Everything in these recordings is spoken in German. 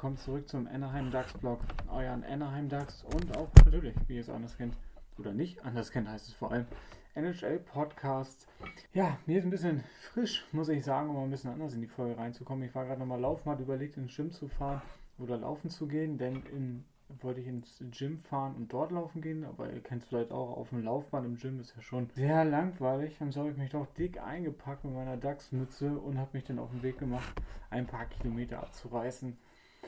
willkommen zurück zum Anaheim Ducks Blog, euren Anaheim Ducks und auch natürlich, wie ihr es anders kennt, oder nicht anders kennt, heißt es vor allem, NHL Podcast. Ja, mir ist ein bisschen frisch, muss ich sagen, um ein bisschen anders in die Folge reinzukommen. Ich war gerade nochmal laufen, hatte überlegt, ins Gym zu fahren oder laufen zu gehen, denn wollte ich ins Gym fahren und dort laufen gehen, aber ihr kennt es vielleicht auch, auf dem Laufband im Gym ist ja schon sehr langweilig. Und so habe ich mich doch dick eingepackt mit meiner Dachsmütze und habe mich dann auf den Weg gemacht, ein paar Kilometer abzureißen.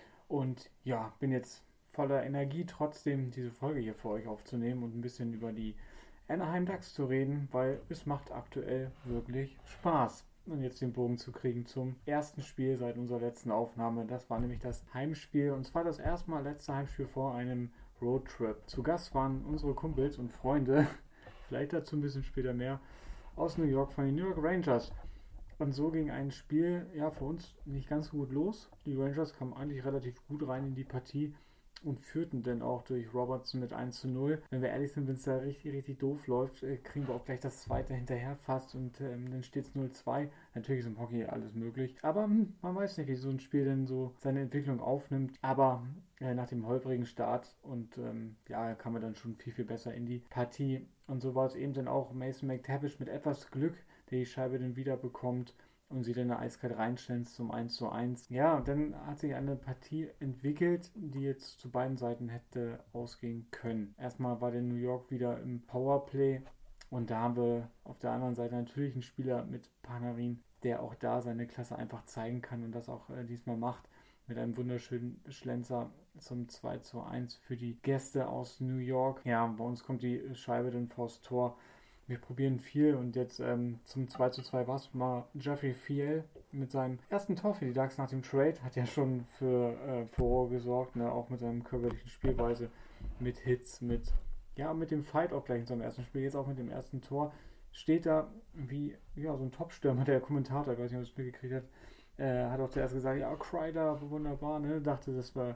Und ja, bin jetzt voller Energie, trotzdem diese Folge hier für euch aufzunehmen und ein bisschen über die Anaheim Ducks zu reden, weil es macht aktuell wirklich Spaß. Und jetzt den Bogen zu kriegen zum ersten Spiel seit unserer letzten Aufnahme. Das war nämlich das Heimspiel und zwar das letzte Heimspiel vor einem Roadtrip. Zu Gast waren unsere Kumpels und Freunde, vielleicht dazu ein bisschen später mehr, aus New York von den New York Rangers. Und so ging ein Spiel ja für uns nicht ganz so gut los. Die Rangers kamen eigentlich relativ gut rein in die Partie und führten dann auch durch Robertson mit 1:0. Wenn wir ehrlich sind, wenn es da richtig, richtig doof läuft, kriegen wir auch gleich das zweite hinterher fast und dann steht es 0:2. Natürlich ist im Hockey alles möglich, aber man weiß nicht, wie so ein Spiel denn so seine Entwicklung aufnimmt. Aber nach dem holprigen Start und kam er dann schon viel, viel besser in die Partie. Und so war es eben dann auch Mason McTavish mit etwas Glück, der die Scheibe dann wieder bekommt und sie dann eiskalt reinstellen zum 1:1. Ja, und dann hat sich eine Partie entwickelt, die jetzt zu beiden Seiten hätte ausgehen können. Erstmal war der New York wieder im Powerplay und da haben wir auf der anderen Seite natürlich einen Spieler mit Panarin, der auch da seine Klasse einfach zeigen kann und das auch diesmal macht mit einem wunderschönen Schlenzer zum 2:1 für die Gäste aus New York. Ja, bei uns kommt die Scheibe dann vors Tor. Wir probieren viel und jetzt zum 2:2 war es mal Jeffrey Viel mit seinem ersten Tor für die Ducks nach dem Trade. Hat ja schon für Furore gesorgt, ne? Auch mit seiner körperlichen Spielweise, mit Hits, mit dem Fight auch gleich in seinem ersten Spiel, jetzt auch mit dem ersten Tor. Steht da wie so ein Top-Stürmer, der Kommentator, ich weiß nicht, ob er das mitgekriegt hat, hat auch zuerst gesagt, ja, Kreider, wunderbar, ne? Dachte, das war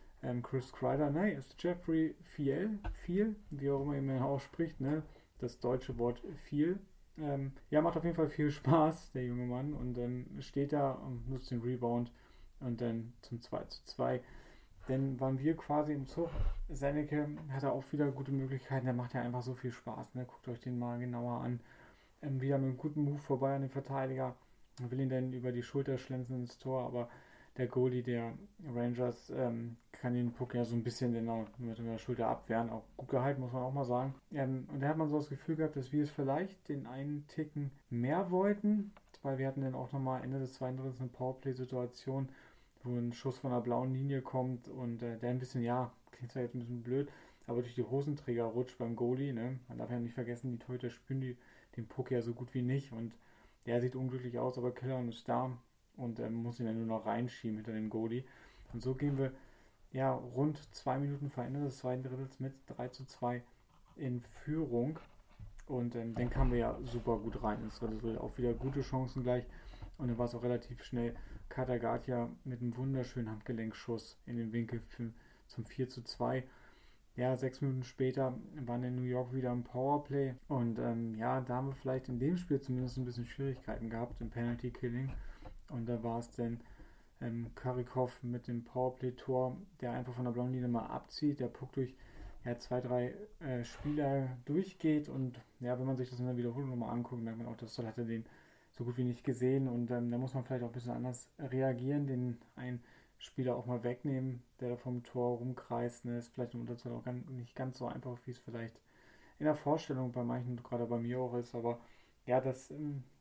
Chris Kreider. Nein, ist Jeffrey Viel, wie auch immer man ausspricht, ne? Das deutsche Wort viel. Macht auf jeden Fall viel Spaß, der junge Mann. Und dann steht da und nutzt den Rebound und dann zum 2:2. Dann waren wir quasi im Zug. Senneke hatte auch wieder gute Möglichkeiten. Der macht ja einfach so viel Spaß. Ne? Guckt euch den mal genauer an. Wieder mit einem guten Move vorbei an den Verteidiger. Will ihn dann über die Schulter schlänzen ins Tor, aber der Goalie der Rangers kann den Puck ja so ein bisschen mit der Schulter abwehren. Auch gut gehalten, muss man auch mal sagen. Und da hat man so das Gefühl gehabt, dass wir es vielleicht den einen Ticken mehr wollten, weil wir hatten dann auch nochmal Ende des zweiten Drittels eine Powerplay-Situation, wo ein Schuss von der blauen Linie kommt und der ein bisschen, klingt zwar jetzt ein bisschen blöd, aber durch die Hosenträger rutscht beim Goalie. Ne? Man darf ja nicht vergessen, die Torhüter spüren den Puck ja so gut wie nicht und der sieht unglücklich aus, aber Killer ist da. Und muss ihn dann nur noch reinschieben hinter dem Goalie. Und so gehen wir rund 2 Minuten vor Ende des zweiten Drittels mit 3:2 in Führung. Und dann kamen wir ja super gut rein ins dritte Drittel. Auch wieder gute Chancen gleich. Und dann war es auch relativ schnell Katagatia mit einem wunderschönen Handgelenkschuss in den Winkel zum 4:2. Ja, 6 Minuten später waren in New York wieder im Powerplay. Und da haben wir vielleicht in dem Spiel zumindest ein bisschen Schwierigkeiten gehabt im Penalty Killing. Und da war es dann Kurikov mit dem Powerplay-Tor, der einfach von der blauen Linie mal abzieht, der Puck durch 2, 3 Spieler durchgeht und wenn man sich das in der Wiederholung nochmal anguckt, merkt man auch, das hat er den so gut wie nicht gesehen und da muss man vielleicht auch ein bisschen anders reagieren, den einen Spieler auch mal wegnehmen, der da vom Tor rumkreist, ne, ist vielleicht im Unterzahl auch nicht ganz so einfach, wie es vielleicht in der Vorstellung bei manchen, gerade bei mir auch ist, aber das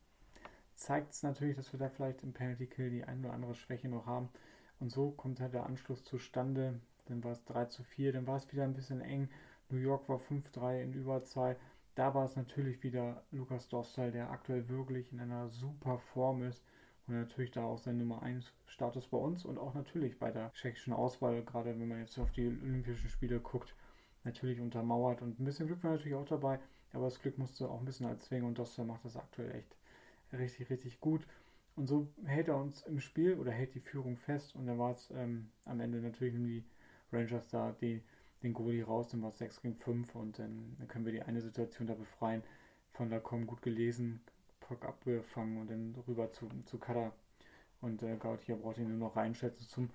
zeigt es natürlich, dass wir da vielleicht im Penalty Kill die ein oder andere Schwäche noch haben. Und so kommt halt der Anschluss zustande. Dann war es 3:4, dann war es wieder ein bisschen eng. New York war 5:3 in Überzahl. Da war es natürlich wieder Lukas Dostal, der aktuell wirklich in einer super Form ist und natürlich da auch sein Nummer 1 Status bei uns und auch natürlich bei der tschechischen Auswahl, gerade wenn man jetzt auf die Olympischen Spiele guckt, natürlich untermauert. Und ein bisschen Glück war natürlich auch dabei, aber das Glück musste auch ein bisschen erzwingen und Dostal macht das aktuell echt richtig, richtig gut. Und so hält er uns im Spiel oder hält die Führung fest. Und dann war es am Ende natürlich die Rangers da, den Goalie raus. Dann war es 6:5 und dann können wir die eine Situation da befreien. Von Lacombe gut gelesen, Puck abgefangen und dann rüber zu Cutter. Und Gautier braucht ihn nur noch reinschätzen zum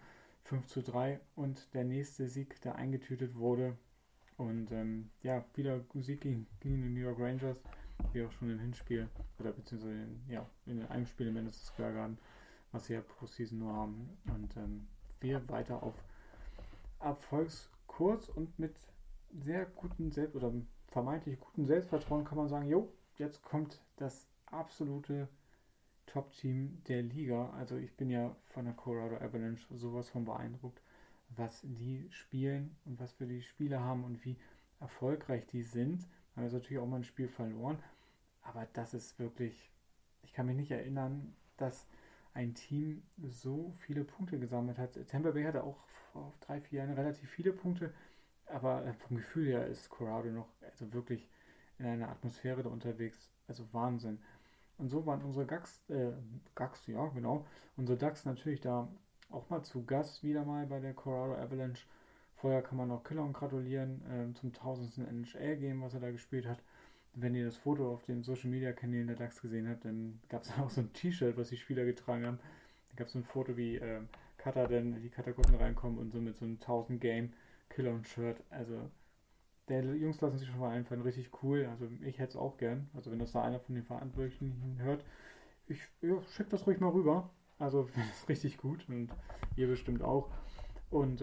5:3 und der nächste Sieg, der eingetütet wurde. Und wieder Sieg gegen die New York Rangers, wie auch schon im Hinspiel, oder beziehungsweise in einem Spiel im Madison Square Garden, was sie ja pro Season nur haben. Und wir weiter auf Erfolgskurs und mit sehr guten oder vermeintlich guten Selbstvertrauen kann man sagen, jetzt kommt das absolute Top-Team der Liga. Also ich bin ja von der Colorado Avalanche sowas von beeindruckt, was die spielen und was für die Spieler haben und wie erfolgreich die sind. Haben jetzt natürlich auch mal ein Spiel verloren, aber das ist wirklich, ich kann mich nicht erinnern, dass ein Team so viele Punkte gesammelt hat. Tampa Bay hatte auch vor 3-4 Jahren relativ viele Punkte, aber vom Gefühl her ist Colorado noch also wirklich in einer Atmosphäre da unterwegs, also Wahnsinn. Und so waren unsere Gags, ja genau, unsere Ducks natürlich da auch mal zu Gast wieder mal bei der Colorado Avalanche. Vorher kann man noch Killorn gratulieren zum 1000. NHL-Game, was er da gespielt hat. Wenn ihr das Foto auf den Social Media Kanälen der DAX gesehen habt, dann gab es auch so ein T-Shirt, was die Spieler getragen haben. Da gab es so ein Foto, wie Cutter dann die Katakomben reinkommen und so mit so einem 1000 Game Killorn-Shirt. Also der Jungs lassen sich schon mal einfallen, richtig cool. Also ich hätte es auch gern. Also wenn das da einer von den Verantwortlichen hört, schickt das ruhig mal rüber. Also finde es richtig gut und ihr bestimmt auch. Und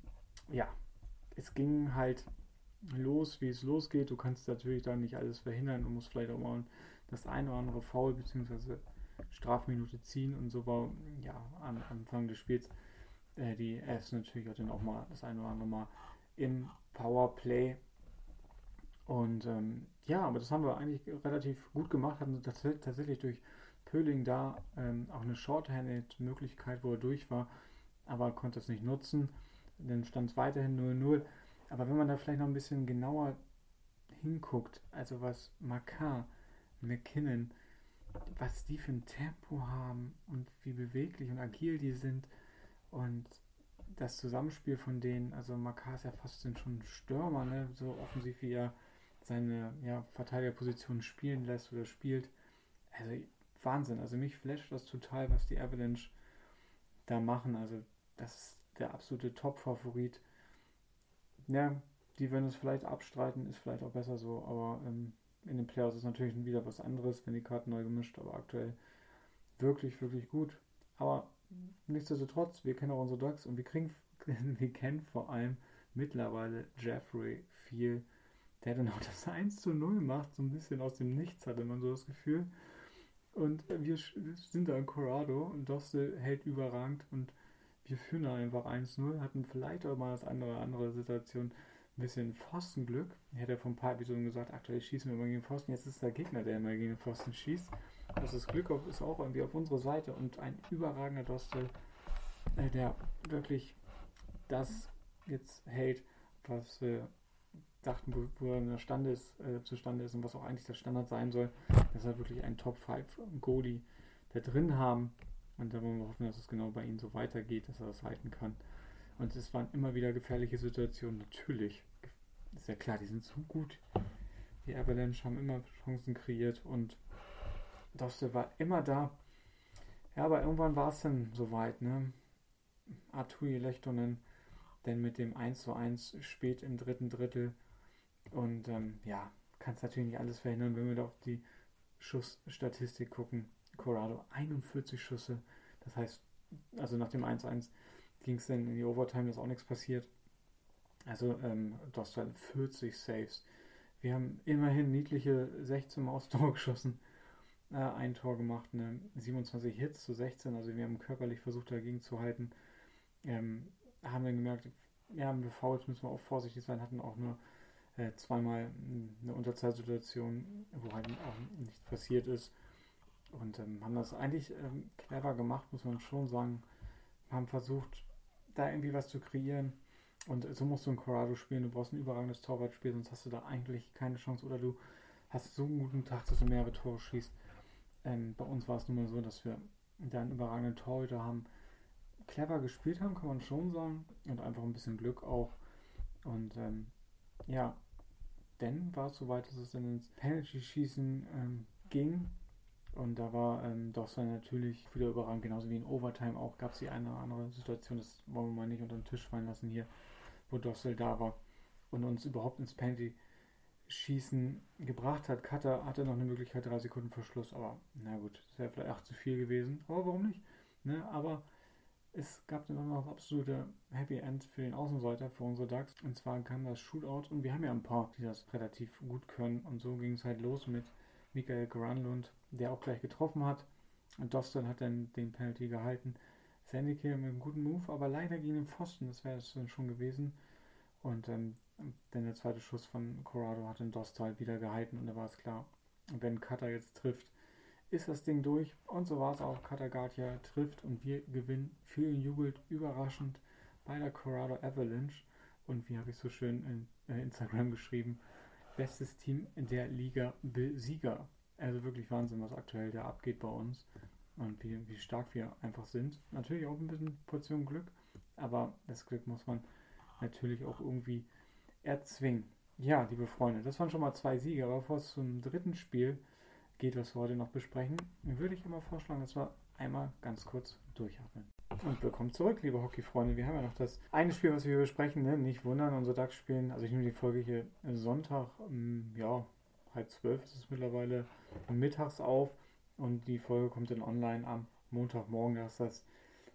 es ging halt los, wie es losgeht. Du kannst natürlich da nicht alles verhindern. Du musst vielleicht auch mal das ein oder andere Foul bzw. Strafminute ziehen. Und so war am Anfang des Spiels die Fs natürlich auch dann auch mal das ein oder andere Mal im Powerplay. Und aber das haben wir eigentlich relativ gut gemacht. Hatten tatsächlich durch Pöhling da auch eine Shorthanded-Möglichkeit, wo er durch war, aber konnte es nicht nutzen. Dann stand es weiterhin 0-0. Aber wenn man da vielleicht noch ein bisschen genauer hinguckt, also was Makar, McKinnon, was die für ein Tempo haben und wie beweglich und agil die sind und das Zusammenspiel von denen, also Makar ist ja fast schon ein Stürmer, ne? So offensiv wie er seine Verteidigerposition spielen lässt oder spielt. Also Wahnsinn, also mich flasht das total, was die Avalanche da machen. Also das ist der absolute Top-Favorit. Ja, die werden es vielleicht abstreiten, ist vielleicht auch besser so, aber in den Playoffs ist natürlich wieder was anderes, wenn die Karten neu gemischt, aber aktuell wirklich, wirklich gut. Aber nichtsdestotrotz, wir kennen auch unsere Ducks und wir kennen vor allem mittlerweile Jeffrey viel, der dann auch das 1:0 macht, so ein bisschen aus dem Nichts, hatte man so das Gefühl. Und wir sind da in Colorado und Dostal hält überragend und wir führen da einfach 1:0, hatten vielleicht auch mal das andere Situation ein bisschen Pfostenglück. Ich hätte ja vor ein paar Episoden gesagt, aktuell schießen wir immer gegen Pfosten, jetzt ist der Gegner, der immer gegen den Pfosten schießt. Also das Glück ist auch irgendwie auf unserer Seite und ein überragender Dostal, der wirklich das jetzt hält, was wir dachten, wo er zustande ist und was auch eigentlich der Standard sein soll, dass er wirklich einen Top 5 Goalie da drin haben. Und da wollen wir hoffen, dass es genau bei ihm so weitergeht, dass er das halten kann. Und es waren immer wieder gefährliche Situationen. Natürlich, ist ja klar, die sind so gut. Die Avalanche haben immer Chancen kreiert und Dostal war immer da. Ja, aber irgendwann war es dann soweit, ne? Arturi Lehtonen, denn mit dem 1:1 spät im dritten Drittel. Und kannst natürlich nicht alles verhindern, wenn wir da auf die Schussstatistik gucken. Colorado 41 Schüsse. Das heißt, also nach dem 1:1 ging es dann in die Overtime, da ist auch nichts passiert. Also Dostal 40 Saves. Wir haben immerhin niedliche 16 aus Tor geschossen. Ein Tor gemacht, 27 Hits zu 16. Also wir haben körperlich versucht dagegen zu halten. Haben dann gemerkt, mit Fouls müssen wir auch vorsichtig sein, hatten auch nur zweimal eine Unterzahlsituation, wo halt auch nichts passiert ist. Und haben das eigentlich clever gemacht, muss man schon sagen. Haben versucht, da irgendwie was zu kreieren. Und so musst du in Colorado spielen. Du brauchst ein überragendes Torwartspiel, sonst hast du da eigentlich keine Chance. Oder du hast so einen guten Tag, dass du mehrere Tore schießt. Bei uns war es nun mal so, dass wir da einen überragenden Torhüter haben. Clever gespielt haben, kann man schon sagen. Und einfach ein bisschen Glück auch. Und dann war es soweit, dass es dann ins Penalty-Schießen ging. Und da war Dostal natürlich wieder überragend, genauso wie in Overtime auch. Gab es die eine oder andere Situation, das wollen wir mal nicht unter den Tisch fallen lassen hier, wo Dostal da war und uns überhaupt ins Penalty-Schießen gebracht hat. Cutter hatte noch eine Möglichkeit, 3 Sekunden vor Schluss, aber na gut, das wäre vielleicht 8 zu 4 gewesen. Aber warum nicht? Ne? Aber es gab dann auch noch absolute Happy End für den Außenseiter, für unsere Ducks. Und zwar kam das Shootout und wir haben ja ein paar, die das relativ gut können. Und so ging es halt los mit Mikael Granlund, der auch gleich getroffen hat. Und Dostal hat dann den Penalty gehalten. Sandike mit einem guten Move, aber leider gegen den Pfosten, das wäre es dann schon gewesen. Und dann der zweite Schuss von Corrado hat den Dostal wieder gehalten und da war es klar, wenn Cutter jetzt trifft, ist das Ding durch. Und so war es auch. Katagatia trifft und wir gewinnen. Vielen jubelt überraschend bei der Corrado Avalanche. Und wie habe ich so schön in Instagram geschrieben, bestes Team in der Liga Besieger. Also wirklich Wahnsinn, was aktuell da abgeht bei uns. Und wie stark wir einfach sind. Natürlich auch ein bisschen Portion Glück. Aber das Glück muss man natürlich auch irgendwie erzwingen. Ja, liebe Freunde, das waren schon mal 2 Siege. Aber bevor es zum dritten Spiel geht, was wir heute noch besprechen, würde ich immer vorschlagen, dass wir einmal ganz kurz durchatmen. Und willkommen zurück, liebe Hockey-Freunde. Wir haben ja noch das eine Spiel, was wir hier besprechen, ne? Nicht wundern, unsere Ducks spielen, also ich nehme die Folge hier Sonntag, ja, 11:30 ist es mittlerweile mittags auf und die Folge kommt dann online am Montagmorgen. Da ist das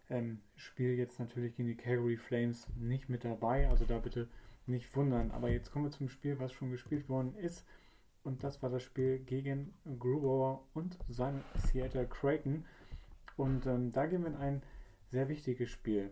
Spiel jetzt natürlich gegen die Calgary Flames nicht mit dabei, also da bitte nicht wundern. Aber jetzt kommen wir zum Spiel, was schon gespielt worden ist. Und das war das Spiel gegen Grubauer und seine Seattle Kraken. Und da gehen wir in ein sehr wichtiges Spiel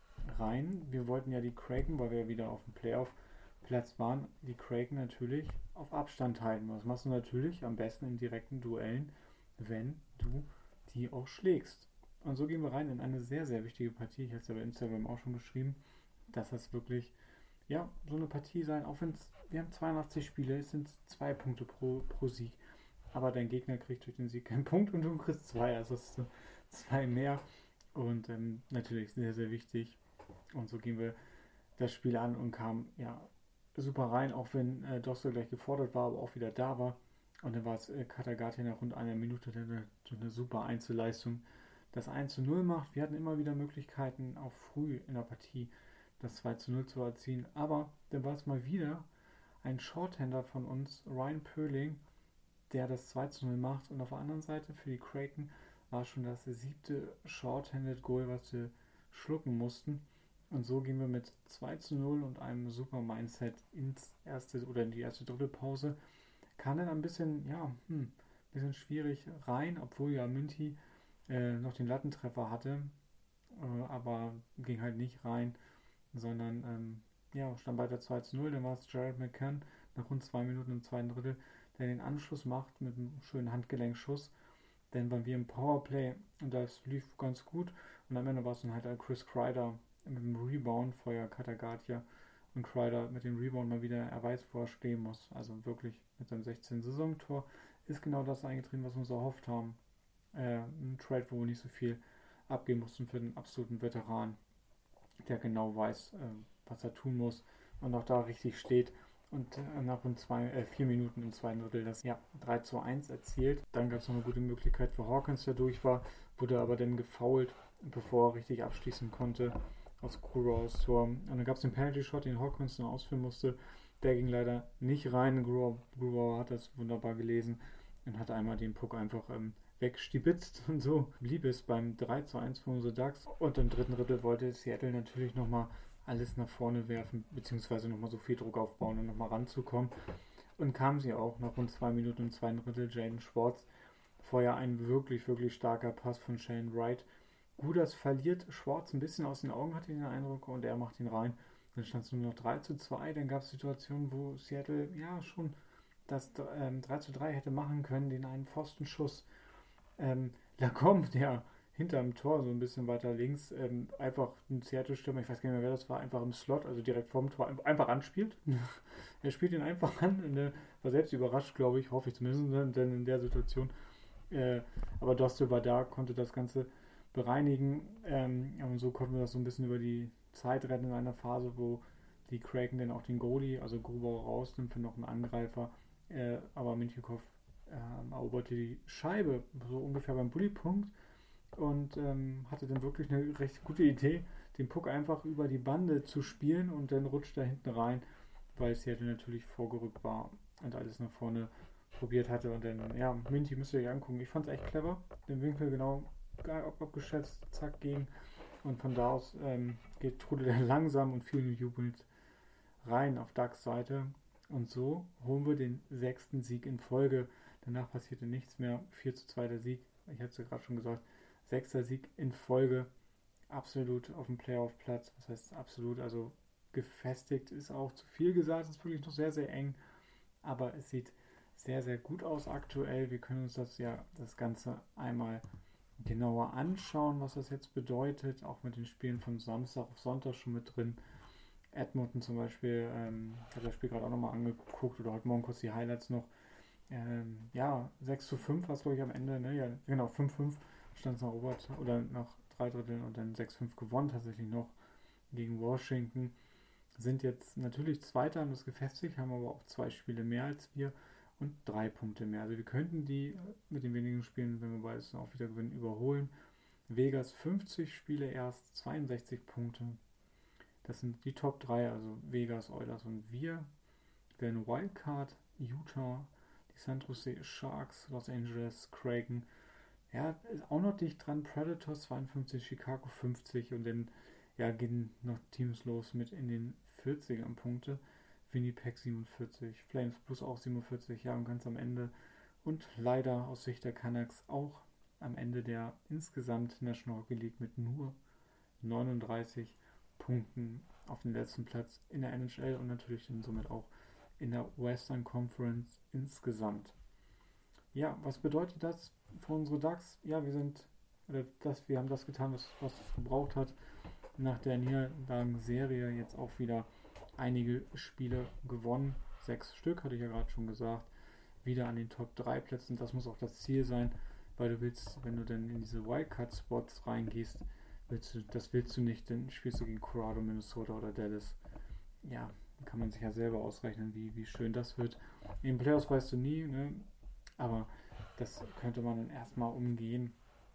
rein. Wir wollten ja die Kraken, weil wir ja wieder auf dem Playoff-Platz waren, die Kraken natürlich auf Abstand halten. Das machst du natürlich am besten in direkten Duellen, wenn du die auch schlägst. Und so gehen wir rein in eine sehr, sehr wichtige Partie. Ich habe es ja bei Instagram auch schon geschrieben, dass das wirklich ja, so eine Partie sein, auch wenn wir haben 82 Spiele, es sind 2 Punkte pro Sieg, aber dein Gegner kriegt durch den Sieg keinen Punkt und du kriegst 2, also es ist 2 mehr und natürlich sehr, sehr wichtig und so gehen wir das Spiel an und kamen ja super rein, auch wenn Dostal gleich gefordert war, aber auch wieder da war und dann war es Katagatia nach rund einer Minute, der eine super Einzelleistung das 1:0 macht. Wir hatten immer wieder Möglichkeiten, auch früh in der Partie das 2:0 zu erzielen. Aber dann war es mal wieder ein Shorthander von uns, Ryan Poehling, der das 2:0 macht. Und auf der anderen Seite für die Kraken war schon das 7. Shorthanded Goal, was wir schlucken mussten. Und so gehen wir mit 2:0 und einem super Mindset in die erste Drittelpause. Kam dann ein bisschen, bisschen schwierig rein, obwohl ja Münti noch den Lattentreffer hatte. Aber ging halt nicht rein, sondern stand weiter 2:0. Dann war es Jared McCann nach rund 2 Minuten im zweiten Drittel, der den Anschluss macht mit einem schönen Handgelenkschuss. Dann waren wir im Powerplay und das lief ganz gut. Und am Ende war es dann halt Chris Kreider mit dem Rebound, vorher Katagatia und Kreider mit dem Rebound mal wieder, er weiß, wo er stehen muss. Also wirklich mit seinem 16. Saisontor ist genau das eingetreten, was wir uns erhofft haben. Ein Trade, wo wir nicht so viel abgeben mussten für den absoluten Veteran, der genau weiß, was er tun muss und auch da richtig steht und nach rund 4 Minuten im zweiten Drittel das 3:1 erzielt. Dann gab es noch eine gute Möglichkeit für Hawkins, der durch war, wurde aber dann gefoult, bevor er richtig abschließen konnte aus Grubauers Tor. Und dann gab es den Penalty-Shot, den Hawkins noch ausführen musste. Der ging leider nicht rein. Grubauer hat das wunderbar gelesen und hat einmal den Puck einfach wegstibitzt und so blieb es beim 3:1 für unsere Ducks. Und im dritten Drittel wollte Seattle natürlich nochmal alles nach vorne werfen, beziehungsweise nochmal so viel Druck aufbauen und nochmal ranzukommen. Und kamen sie auch nach rund 2 Minuten im zweiten Drittel. Jaden Schwartz, vorher ein wirklich, wirklich starker Pass von Shane Wright. Guders verliert Schwartz ein bisschen aus den Augen, hatte ich den Eindruck, und er macht ihn rein. Dann stand es nur noch 3:2. Dann gab es Situationen, wo Seattle schon das 3:3 hätte machen können, den einen Pfostenschuss. Lacombe, der hinterm Tor, so ein bisschen weiter links, einfach ein Seattle-Stürmer, ich weiß gar nicht mehr, wer das war, einfach im Slot, also direkt vorm Tor, einfach anspielt. Er spielt ihn einfach an und war selbst überrascht, glaube ich, hoffe ich zumindest, denn in der Situation. Aber Dostal war da, konnte das Ganze bereinigen und so konnten wir das so ein bisschen über die Zeit retten in einer Phase, wo die Kraken dann auch den Goalie, also Grubauer, rausnimmt für noch einen Angreifer, aber Mintyukov eroberte die Scheibe so ungefähr beim Bullypunkt und hatte dann wirklich eine recht gute Idee, den Puck einfach über die Bande zu spielen und dann rutscht er hinten rein, weil Seattle natürlich vorgerückt war und alles nach vorne probiert hatte. Und dann, ja, Minty müsst ihr euch angucken. Ich fand es echt clever. Den Winkel genau abgeschätzt, zack, ging. Und von da aus trudelt er langsam und viel jubelnd rein auf Ducks Seite. Und so holen wir den 6. Sieg in Folge. Danach passierte nichts mehr. 4:2 der Sieg. Ich hatte es ja gerade schon gesagt. 6. Sieg in Folge. Absolut auf dem Playoff-Platz. Was heißt absolut? Also gefestigt ist auch zu viel gesagt. Es ist wirklich noch sehr, sehr eng. Aber es sieht sehr, sehr gut aus aktuell. Wir können uns das Ganze einmal genauer anschauen, was das jetzt bedeutet. Auch mit den Spielen von Samstag auf Sonntag schon mit drin. Edmonton zum Beispiel, ich habe das Spiel gerade auch nochmal angeguckt oder heute Morgen kurz die Highlights noch. 6:5 war es, glaube ich, am Ende. Ne? Ja, genau, 5:5 stand es nach Overtime oder nach 3 Dritteln und dann 6:5 gewonnen tatsächlich noch gegen Washington. Sind jetzt natürlich Zweiter, haben das gefestigt, haben aber auch 2 Spiele mehr als wir und 3 Punkte mehr. Also wir könnten die mit den wenigen Spielen, wenn wir beides auch wieder gewinnen, überholen. Vegas 50 Spiele erst, 62 Punkte. Das sind die Top 3, also Vegas, Oilers und wir. Werden Wildcard, Utah, die San Jose Sharks, Los Angeles, Kraken. Ja, ist auch noch dicht dran. Predators 52, Chicago 50 und dann gehen noch Teams los mit in den 40ern Punkte. Winnipeg 47, Flames Plus auch 47, ja, und ganz am Ende. Und leider aus Sicht der Canucks auch am Ende der insgesamt National Hockey League mit nur 39 Punkten auf den letzten Platz in der NHL und natürlich dann somit auch in der Western Conference insgesamt. Ja, was bedeutet das für unsere Ducks? Ja, wir haben das getan, was es gebraucht hat. Nach der Niederlagenserie jetzt auch wieder einige Spiele gewonnen. 6 Stück, hatte ich ja gerade schon gesagt. Wieder an den Top 3 Plätzen. Das muss auch das Ziel sein, weil du willst, wenn du dann in diese Wildcard-Spots reingehst, willst du nicht, dann spielst du gegen Colorado, Minnesota oder Dallas. Ja, kann man sich ja selber ausrechnen, wie schön das wird. In den Playoffs weißt du nie, ne? Aber das könnte man dann erstmal umgehen.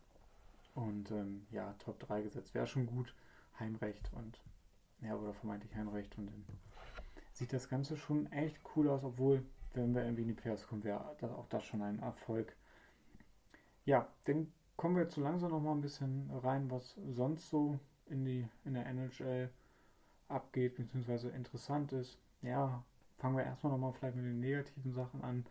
Und Top 3 gesetzt wäre schon gut. Heimrecht oder vermeintlich Heimrecht. Und dann sieht das Ganze schon echt cool aus, obwohl, wenn wir irgendwie in die Playoffs kommen, wäre auch das schon ein Erfolg. Ja, dann kommen wir jetzt so langsam noch mal ein bisschen rein, was sonst so in der NHL abgeht, beziehungsweise interessant ist. Ja, fangen wir erstmal noch mal vielleicht mit den negativen Sachen an.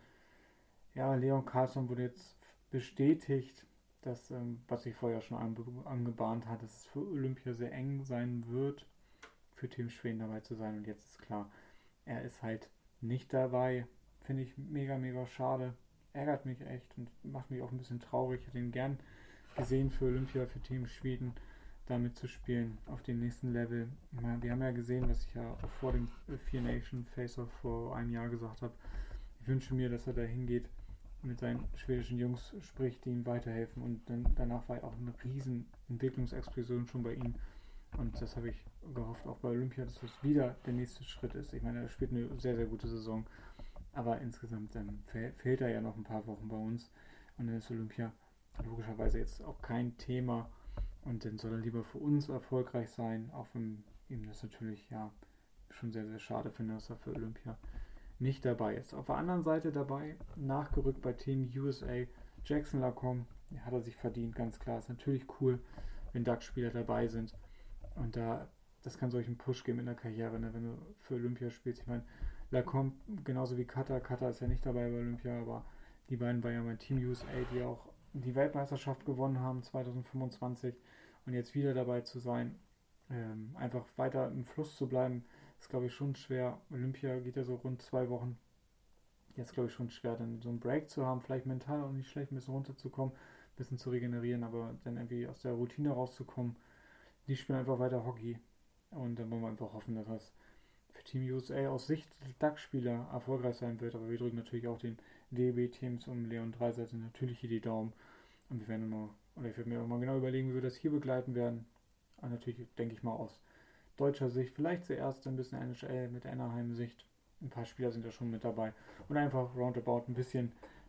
Ja, Leon Carlson wurde jetzt bestätigt, dass, was ich vorher schon angebahnt hat, dass es für Olympia sehr eng sein wird, für Team Schweden dabei zu sein. Und jetzt ist klar, er ist halt nicht dabei. Finde ich mega, mega schade. Ärgert mich echt und macht mich auch ein bisschen traurig. Ich hätte ihn gern gesehen für Olympia, für Team Schweden damit zu spielen auf dem nächsten Level. Wir haben ja gesehen, was ich ja auch vor dem Vier Nation Face-Off vor einem Jahr gesagt habe. Ich wünsche mir, dass er da hingeht, mit seinen schwedischen Jungs spricht, die ihm weiterhelfen und danach war auch eine riesen Entwicklungsexplosion schon bei ihm und das habe ich gehofft auch bei Olympia, dass das wieder der nächste Schritt ist. Ich meine, er spielt eine sehr, sehr gute Saison, aber insgesamt fehlt er ja noch ein paar Wochen bei uns und dann ist Olympia logischerweise jetzt auch kein Thema und dann soll er lieber für uns erfolgreich sein, auch wenn ihm das natürlich schon sehr, sehr schade finde, dass er für Olympia nicht dabei ist. Auf der anderen Seite dabei, nachgerückt bei Team USA, Jackson Lacombe, hat er sich verdient, ganz klar. Ist natürlich cool, wenn Ducks-Spieler dabei sind. Und das kann solchen Push geben in der Karriere, ne, wenn du für Olympia spielst. Ich meine, Lacombe, genauso wie Cutter ist ja nicht dabei bei Olympia, aber die beiden waren ja bei Team USA, die auch die Weltmeisterschaft gewonnen haben 2025 und jetzt wieder dabei zu sein, einfach weiter im Fluss zu bleiben, ist, glaube ich, schon schwer. Olympia geht ja so rund 2 Wochen. Jetzt, glaube ich, schon schwer, dann so einen Break zu haben. Vielleicht mental auch nicht schlecht, ein bisschen runterzukommen, ein bisschen zu regenerieren, aber dann irgendwie aus der Routine rauszukommen. Die spielen einfach weiter Hockey. Und dann wollen wir einfach hoffen, dass das für Team USA aus Sicht der DAX-Spieler erfolgreich sein wird. Aber wir drücken natürlich auch den DEB-Teams um Leon Draisaitl natürlich hier die Daumen. Und ich werde mir auch mal genau überlegen, wie wir das hier begleiten werden. Und natürlich, denke ich mal, aus deutscher Sicht, vielleicht zuerst ein bisschen NHL mit Anaheim-Sicht. Ein paar Spieler sind da schon mit dabei. Und einfach roundabout ein bisschen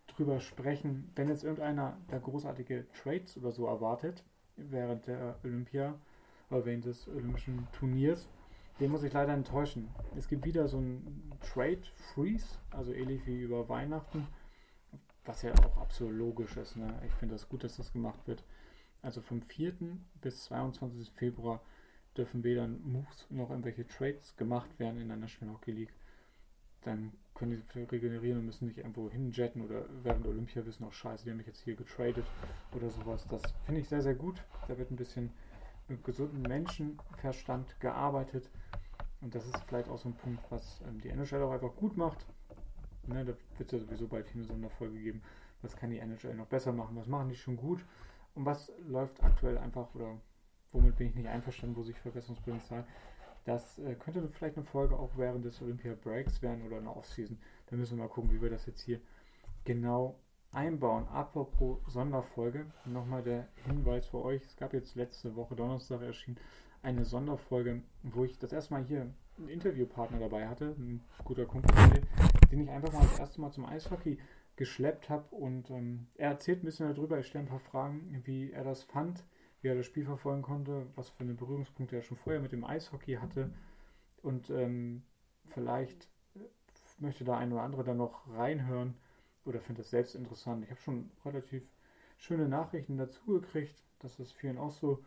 drüber sprechen, wenn jetzt irgendeiner da großartige Trades oder so erwartet, während der Olympia oder während des Olympischen Turniers, den muss ich leider enttäuschen. Es gibt wieder so einen Trade Freeze, also ähnlich wie über Weihnachten, was ja auch absolut logisch ist. Ne? Ich finde das gut, dass das gemacht wird. Also vom 4. bis 22. Februar dürfen weder Moves noch irgendwelche Trades gemacht werden in der National Hockey League. Dann können die regenerieren und müssen nicht irgendwo hinjetten oder während Olympia wissen auch scheiße, die haben mich jetzt hier getradet oder sowas. Das finde ich sehr, sehr gut. Da wird ein bisschen mit gesundem Menschenverstand gearbeitet und das ist vielleicht auch so ein Punkt, was die NHL auch einfach gut macht. Ne, da wird es ja sowieso bald hier eine Sonderfolge geben. Was kann die NHL noch besser machen? Was machen die schon gut? Und was läuft aktuell einfach oder womit bin ich nicht einverstanden, wo sich Verbesserungspotenzial? Das könnte vielleicht eine Folge auch während des Olympia Breaks werden oder eine Offseason. Da müssen wir mal gucken, wie wir das jetzt hier genau einbauen. Apropos Sonderfolge, nochmal der Hinweis für euch. Es gab jetzt letzte Woche Donnerstag erschienen eine Sonderfolge, wo ich das erste Mal hier einen Interviewpartner dabei hatte, ein guter Kumpel, den ich einfach mal das erste Mal zum Eishockey geschleppt habe und er erzählt ein bisschen darüber, ich stelle ein paar Fragen, wie er das fand, wie er das Spiel verfolgen konnte, was für eine Berührungspunkte er schon vorher mit dem Eishockey hatte und vielleicht möchte da ein oder andere dann noch reinhören oder findet das selbst interessant. Ich habe schon relativ schöne Nachrichten dazu gekriegt, dass das vielen auch so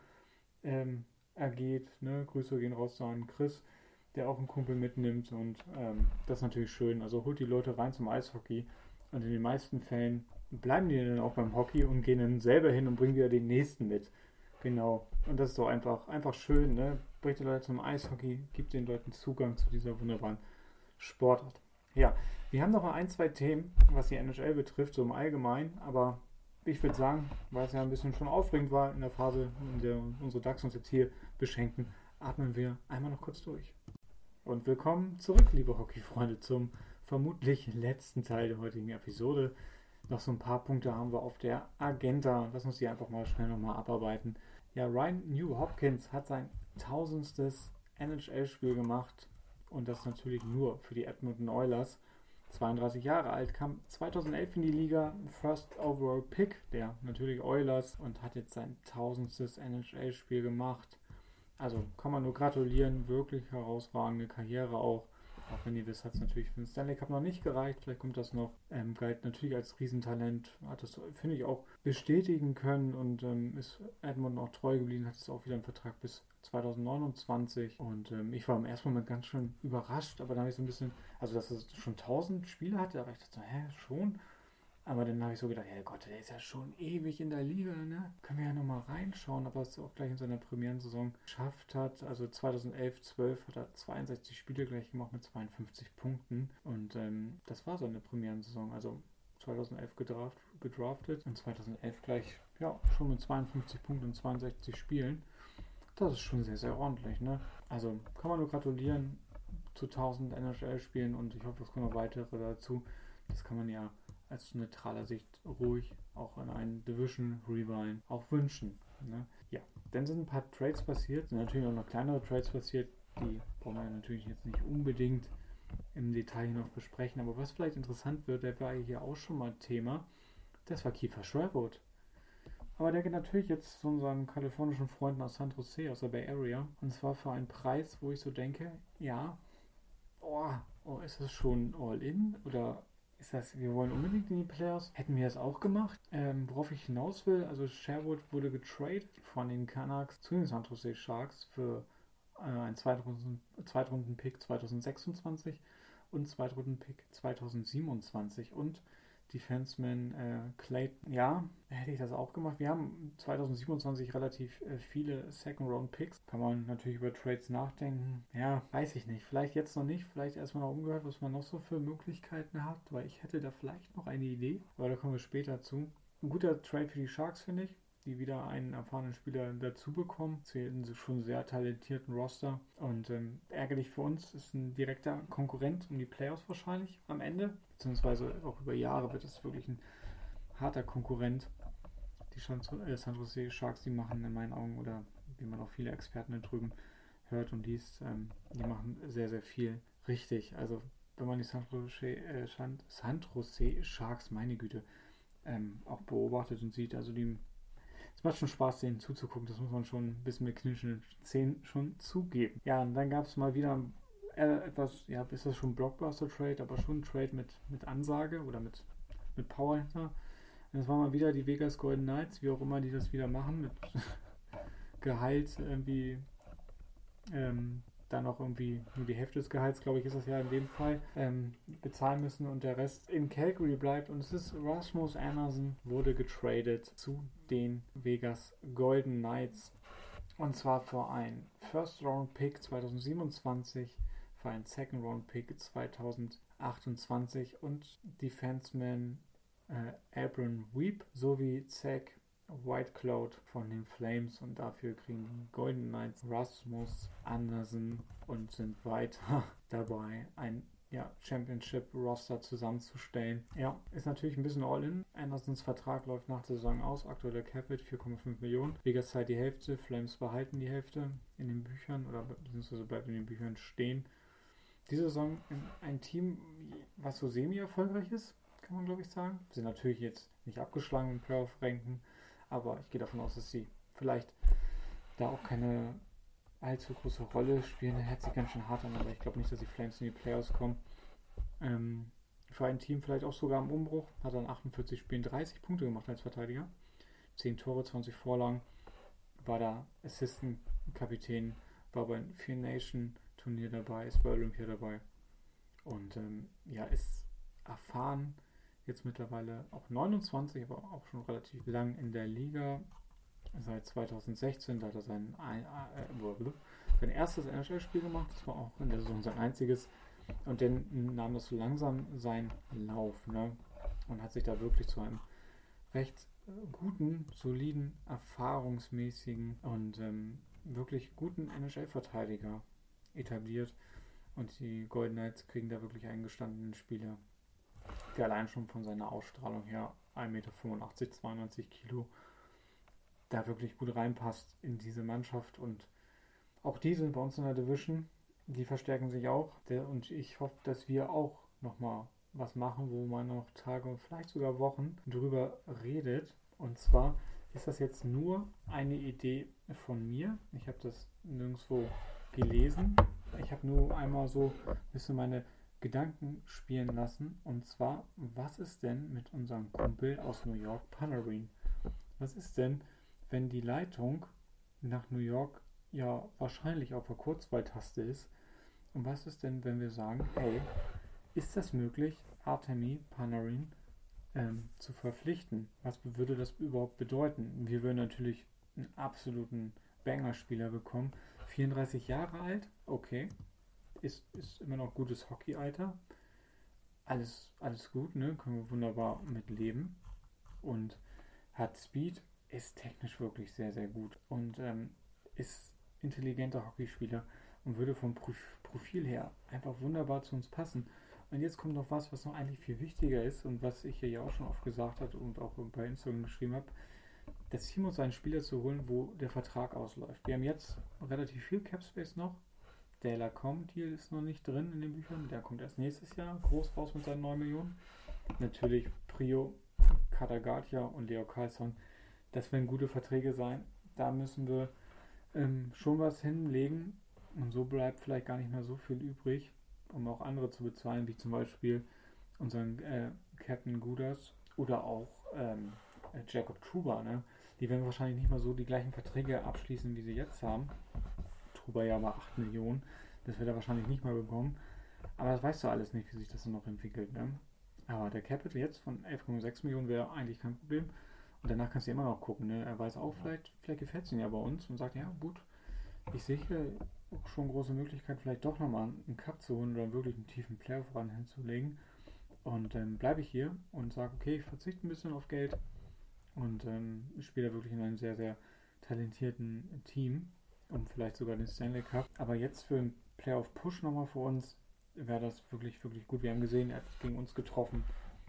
ergeht. Ne? Grüße gehen raus an Chris, der auch einen Kumpel mitnimmt und das ist natürlich schön. Also holt die Leute rein zum Eishockey und in den meisten Fällen bleiben die dann auch beim Hockey und gehen dann selber hin und bringen wieder den nächsten mit. Genau. Und das ist so einfach schön, ne? Bringt die Leute zum Eishockey, gibt den Leuten Zugang zu dieser wunderbaren Sportart. Ja, wir haben noch mal ein, zwei Themen, was die NHL betrifft, so im Allgemeinen, aber ich würde sagen, weil es ja ein bisschen schon aufregend war in der Phase, in der unsere Ducks uns jetzt hier beschenken, atmen wir einmal noch kurz durch. Und willkommen zurück, liebe Hockeyfreunde, zum vermutlich letzten Teil der heutigen Episode. Noch so ein paar Punkte haben wir auf der Agenda. Lass uns die einfach mal schnell nochmal abarbeiten. Ja, Ryan New-Hopkins hat sein 1000. NHL-Spiel gemacht und das natürlich nur für die Edmonton Oilers. 32 Jahre alt, kam 2011 in die Liga, First Overall Pick der natürlich Oilers und hat jetzt sein 1000. NHL-Spiel gemacht. Also kann man nur gratulieren, wirklich herausragende Karriere auch. Auch wenn ihr wisst, hat es natürlich für den Stanley Cup noch nicht gereicht. Vielleicht kommt das noch. Galt natürlich als Riesentalent. Hat das, finde ich, auch bestätigen können und ist Edmonton auch treu geblieben. Hat es auch wieder einen Vertrag bis 2029. Und ich war im ersten Moment ganz schön überrascht. Aber dann habe ich so ein bisschen, also dass er schon 1000 Spiele hatte, aber ich dachte so, schon? Aber dann habe ich so gedacht, ja Gott, der ist ja schon ewig in der Liga, ne? Können wir ja nochmal reinschauen, ob er es auch gleich in seiner Premierensaison geschafft hat. Also 2011/12 hat er 62 Spiele gleich gemacht mit 52 Punkten. Und das war seine Premierensaison. Also 2011 gedraftet und 2011 gleich, ja, schon mit 52 Punkten und 62 Spielen. Das ist schon sehr, sehr ordentlich, ne? Also kann man nur gratulieren zu 1000 NHL-Spielen und ich hoffe, es kommen noch weitere dazu. Das kann man ja als neutraler Sicht ruhig auch an einen Division Rewind auch wünschen. Ne? Ja, dann sind ein paar Trades passiert, sind natürlich auch noch kleinere Trades passiert, die brauchen wir natürlich jetzt nicht unbedingt im Detail noch besprechen, aber was vielleicht interessant wird, der war hier auch schon mal Thema, das war Kiefer Sherwood. Aber der geht natürlich jetzt zu unseren kalifornischen Freunden aus San Jose, aus der Bay Area, und zwar für einen Preis, wo ich so denke, ja, ist das schon All-In oder ist das, wir wollen unbedingt in die Playoffs? Hätten wir das auch gemacht? Worauf ich hinaus will, also Sherwood wurde getradet von den Canucks zu den San Jose Sharks für einen Zweitrunden-Pick 2026 und Zweitrunden-Pick 2027 und Defenseman Clayton. Ja, hätte ich das auch gemacht. Wir haben 2027 relativ viele Second-Round-Picks. Kann man natürlich über Trades nachdenken. Ja, weiß ich nicht. Vielleicht jetzt noch nicht. Vielleicht erstmal noch umgehört, was man noch so für Möglichkeiten hat. Weil ich hätte da vielleicht noch eine Idee. Aber da kommen wir später zu. Ein guter Trade für die Sharks, finde ich. Die wieder einen erfahrenen Spieler dazu bekommen. Sie schon einen sehr talentierten Roster. Und ärgerlich für uns, ist ein direkter Konkurrent um die Playoffs wahrscheinlich am Ende. Beziehungsweise auch über Jahre wird es wirklich ein harter Konkurrent. Die San Jose Sharks, die machen in meinen Augen, oder wie man auch viele Experten da drüben hört und liest, die machen sehr, sehr viel richtig. Also wenn man die San Jose Sharks, meine Güte, auch beobachtet und sieht. Also es macht schon Spaß, denen zuzugucken. Das muss man schon ein bisschen mit knirschenden Zähnen schon zugeben. Ja, und dann gab es mal wieder etwas, ja, ist das schon Blockbuster-Trade, aber schon ein Trade mit Ansage oder mit Power hinter. Und das waren mal wieder die Vegas Golden Knights, wie auch immer die das wieder machen, mit Gehalt irgendwie dann auch irgendwie nur die Hälfte des Gehalts, glaube ich, ist das ja in dem Fall, bezahlen müssen und der Rest in Calgary bleibt. Und es ist Rasmus Andersson, wurde getradet zu den Vegas Golden Knights. Und zwar für einen First-Round-Pick 2027, für einen Second-Round-Pick 2028 und Defenseman Abram Wiebe sowie Zach Whitecloud von den Flames, und dafür kriegen die Golden Knights Rasmus Andersson und sind weiter dabei, ein Championship-Roster zusammenzustellen. Ja, ist natürlich ein bisschen All-In. Andersons Vertrag läuft nach der Saison aus. Aktueller Capit 4,5 Millionen. Vegas zahlt die Hälfte, Flames behalten die Hälfte in den Büchern oder beziehungsweise bleibt in den Büchern stehen. Diese Saison ein Team, was so semi-erfolgreich ist, kann man glaube ich sagen. Sie sind natürlich jetzt nicht abgeschlagen im Playoff-Ranken, aber ich gehe davon aus, dass sie vielleicht da auch keine allzu große Rolle spielen. Er hört sich ganz schön hart an, aber ich glaube nicht, dass die Flames in die Playoffs kommen. Für ein Team vielleicht auch sogar im Umbruch. Hat dann 48 Spielen 30 Punkte gemacht als Verteidiger. 10 Tore, 20 Vorlagen. War da Assistant-Kapitän, war beim Vier Nation Turnier dabei, ist bei Olympia dabei. Und ist erfahren, jetzt mittlerweile auch 29, aber auch schon relativ lang in der Liga. Seit 2016, da hat er sein erstes NHL-Spiel gemacht. Das war auch in der Saison sein einziges. Und dann nahm das so langsam seinen Lauf, ne? Und hat sich da wirklich zu einem recht guten, soliden, erfahrungsmäßigen und wirklich guten NHL-Verteidiger etabliert. Und die Golden Knights kriegen da wirklich einen gestandenen Spieler, der allein schon von seiner Ausstrahlung her 1,85 Meter, 92 Kilo da wirklich gut reinpasst in diese Mannschaft. Und auch die sind bei uns in der Division, die verstärken sich auch. Und ich hoffe, dass wir auch nochmal was machen, wo man noch Tage und vielleicht sogar Wochen drüber redet. Und zwar ist das jetzt nur eine Idee von mir. Ich habe das nirgendwo gelesen. Ich habe nur einmal so ein bisschen meine Gedanken spielen lassen. Und zwar, was ist denn mit unserem Kumpel aus New York, Panarin? Was ist denn, wenn die Leitung nach New York ja wahrscheinlich auf der Kurzwahltaste ist? Und was ist denn, wenn wir sagen, hey, ist das möglich, Artemi Panarin zu verpflichten? Was würde das überhaupt bedeuten? Wir würden natürlich einen absoluten Banger-Spieler bekommen. 34 Jahre alt, okay. Ist immer noch gutes Hockey-Alter. Alles gut, ne? Können wir wunderbar mit leben. Und hat Speed, ist technisch wirklich sehr, sehr gut. Und ist intelligenter Hockeyspieler und würde vom Profil her einfach wunderbar zu uns passen. Und jetzt kommt noch was noch eigentlich viel wichtiger ist und was ich hier ja auch schon oft gesagt habe und auch bei Instagram geschrieben habe. Das Team muss einen Spieler zu holen, wo der Vertrag ausläuft. Wir haben jetzt relativ viel Capspace noch. Der Lacombe-Deal ist noch nicht drin in den Büchern. Der kommt erst nächstes Jahr groß raus mit seinen 9 Millionen. Natürlich Prio, Katagatia und Leo Carlson. Das werden gute Verträge sein. Da müssen wir schon was hinlegen. Und so bleibt vielleicht gar nicht mehr so viel übrig, um auch andere zu bezahlen, wie zum Beispiel unseren Captain Gudas oder auch Jacob Trouba. Ne? Die werden wahrscheinlich nicht mal so die gleichen Verträge abschließen, wie sie jetzt haben. Trouba ja mal 8 Millionen. Das wird er wahrscheinlich nicht mal bekommen. Aber das weißt du alles nicht, wie sich das dann noch entwickelt. Ne? Aber der Capit jetzt von 11,6 Millionen wäre eigentlich kein Problem. Und danach kannst du immer noch gucken. Ne? Er weiß auch, vielleicht gefällt es ihm ja bei uns und sagt, ja gut, ich sehe hier auch schon große Möglichkeit, vielleicht doch nochmal einen Cup zu holen oder wirklich einen tiefen Playoff-Run hinzulegen. Und dann bleibe ich hier und sage, okay, ich verzichte ein bisschen auf Geld und spiele da wirklich in einem sehr, sehr talentierten Team und vielleicht sogar den Stanley Cup. Aber jetzt für einen Playoff-Push nochmal für uns wäre das wirklich, wirklich gut. Wir haben gesehen, er hat gegen uns getroffen.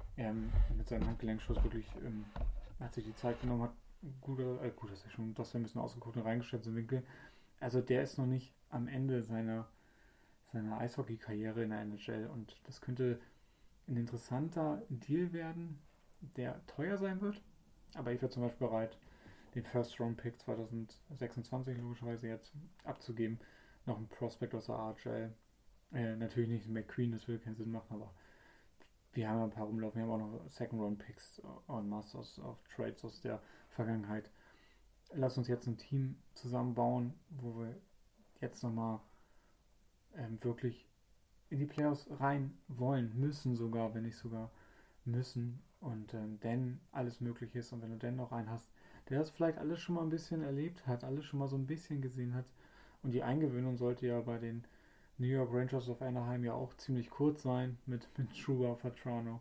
Mit seinem Handgelenkschuss wirklich hat sich die Zeit genommen, hat gut, dass er schon das ein bisschen ausgeguckt und reingestellt im Winkel. Also der ist noch nicht am Ende seiner seiner Eishockey-Karriere in der NHL. Und das könnte ein interessanter Deal werden, der teuer sein wird. Aber ich wäre zum Beispiel bereit, den First-Round-Pick 2026 logischerweise jetzt abzugeben. Noch ein Prospect aus der AHL. Natürlich nicht ein McQueen, das würde keinen Sinn machen, aber wir haben ja ein paar rumlaufen. Wir haben auch noch Second-Round-Picks en masse auf Trades aus der Vergangenheit. Lass uns jetzt ein Team zusammenbauen, wo wir jetzt nochmal wirklich in die Playoffs rein wollen, müssen sogar, wenn nicht sogar müssen. Und denn alles möglich ist und wenn du denn noch einen hast, der das vielleicht alles schon mal ein bisschen erlebt hat, alles schon mal so ein bisschen gesehen hat. Und die Eingewöhnung sollte ja bei den New York Rangers of Anaheim ja auch ziemlich kurz sein, mit Trouba, Vatrano,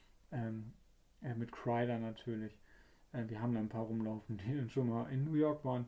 mit Kreider natürlich. Wir haben da ein paar rumlaufen, die dann schon mal in New York waren.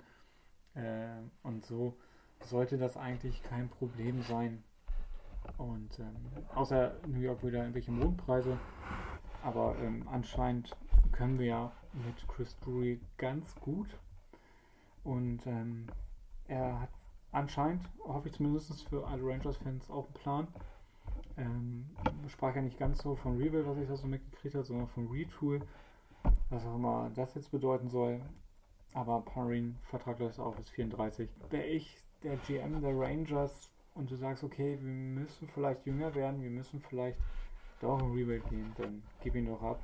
Und so sollte das eigentlich kein Problem sein. Und außer New York wieder irgendwelche Mondpreise. Aber anscheinend können wir ja mit Chris Drury ganz gut. Und er hat anscheinend, hoffe ich zumindest für alle Rangers-Fans, auch einen Plan. Sprach ja nicht ganz so von Rebuild, was ich da so mitgekriegt habe, sondern von Retool. Was auch immer das jetzt bedeuten soll. Aber Perrin Vertrag läuft auf, ist 34. Wäre ich der GM der Rangers und du sagst, okay, wir müssen vielleicht jünger werden, wir müssen vielleicht doch ein Rebuild gehen, dann gib ihn doch ab.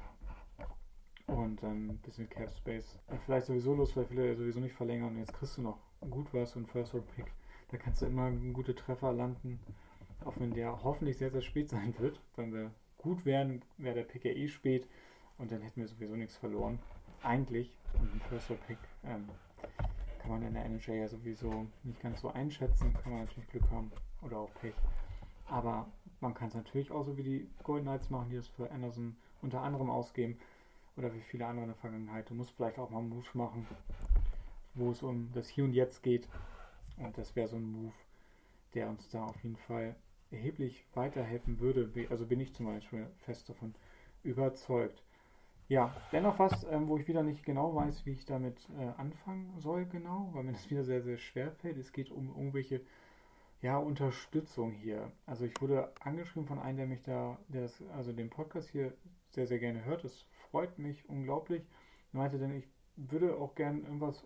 Und ein bisschen Cap Space. Vielleicht sowieso los, vielleicht will er sowieso nicht verlängern. Und jetzt kriegst du noch gut was und First Round Pick. Da kannst du immer gute Treffer landen. Auch wenn der hoffentlich sehr, sehr spät sein wird. Wenn wir gut wären, wäre der Pick ja eh spät. Und dann hätten wir sowieso nichts verloren. Eigentlich. Und ein First Round Pick kann man in der NHL ja sowieso nicht ganz so einschätzen. Kann man natürlich Glück haben. Oder auch Pech. Aber man kann es natürlich auch so wie die Golden Knights machen, die es für Anderson unter anderem ausgeben. Oder wie viele andere in der Vergangenheit. Du musst vielleicht auch mal einen Move machen, wo es um das Hier und Jetzt geht. Und das wäre so ein Move, der uns da auf jeden Fall erheblich weiterhelfen würde. Also bin ich zum Beispiel fest davon überzeugt. Ja, dennoch was, wo ich wieder nicht genau weiß, wie ich damit anfangen soll genau, weil mir das wieder sehr, sehr schwer fällt. Es geht um irgendwelche Unterstützung hier. Also ich wurde angeschrieben von einem, der den Podcast hier sehr, sehr gerne hört. Das freut mich unglaublich. Er meinte dann, ich würde auch gerne irgendwas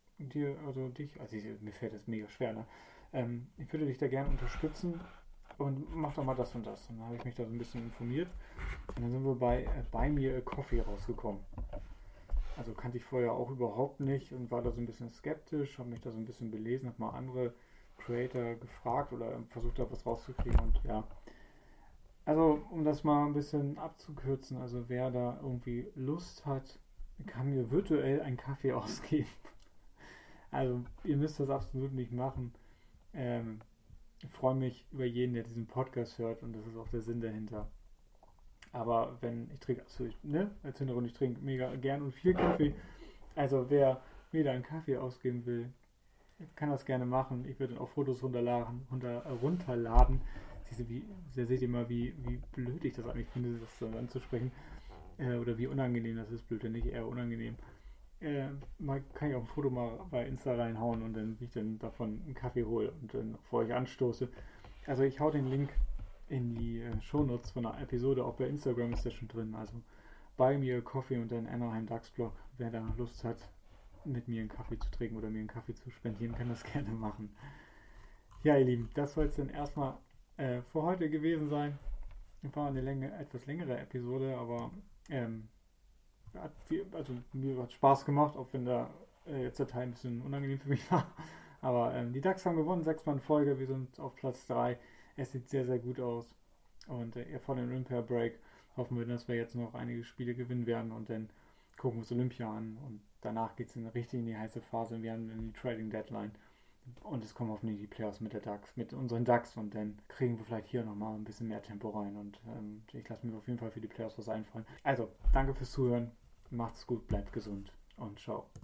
mir fällt das mega schwer, ne? Ich würde dich da gerne unterstützen und mach doch mal das und das. Und dann habe ich mich da so ein bisschen informiert und dann sind wir bei mir Coffee rausgekommen. Also kannte ich vorher auch überhaupt nicht und war da so ein bisschen skeptisch, habe mich da so ein bisschen belesen, habe mal andere Creator gefragt oder versucht da was rauszukriegen und ja. Also um das mal ein bisschen abzukürzen, also wer da irgendwie Lust hat, kann mir virtuell einen Kaffee ausgeben. Also ihr müsst das absolut nicht machen. Ich freue mich über jeden, der diesen Podcast hört und das ist auch der Sinn dahinter. Aber wenn ich trinke, als Hintergrund, ich trinke mega gern und viel Kaffee. Also wer mir da einen Kaffee ausgeben will, kann das gerne machen. Ich würde dann auch Fotos runterladen. Da seht ihr mal, wie blöd ich das eigentlich finde, das so anzusprechen. Oder wie unangenehm das ist. Blöd, nicht eher unangenehm. Kann ich auch ein Foto mal bei Insta reinhauen und dann, wie ich dann davon einen Kaffee hole und dann vor euch anstoße. Also ich hau den Link in die Shownotes von der Episode, auch bei Instagram ist der schon drin. Also bei mir Coffee und dann Anaheim Ducks Blog. Wer da Lust hat, mit mir einen Kaffee zu trinken oder mir einen Kaffee zu spendieren, kann das gerne machen. Ja, ihr Lieben, das soll es dann erstmal für heute gewesen sein. War eine etwas längere Episode, aber mir hat Spaß gemacht, auch wenn jetzt der Teil ein bisschen unangenehm für mich war. Aber die Ducks haben gewonnen, 6-Mal in Folge, wir sind auf Platz 3. Es sieht sehr, sehr gut aus. Und vor dem Olympia Break hoffen wir, dass wir jetzt noch einige Spiele gewinnen werden und dann gucken wir uns Olympia an und danach geht es richtig in die heiße Phase und wir haben die Trading Deadline. Und es kommen hoffentlich die Playoffs mit unseren Ducks und dann kriegen wir vielleicht hier nochmal ein bisschen mehr Tempo rein und ich lasse mir auf jeden Fall für die Playoffs was einfallen. Also, danke fürs Zuhören, macht's gut, bleibt gesund und ciao.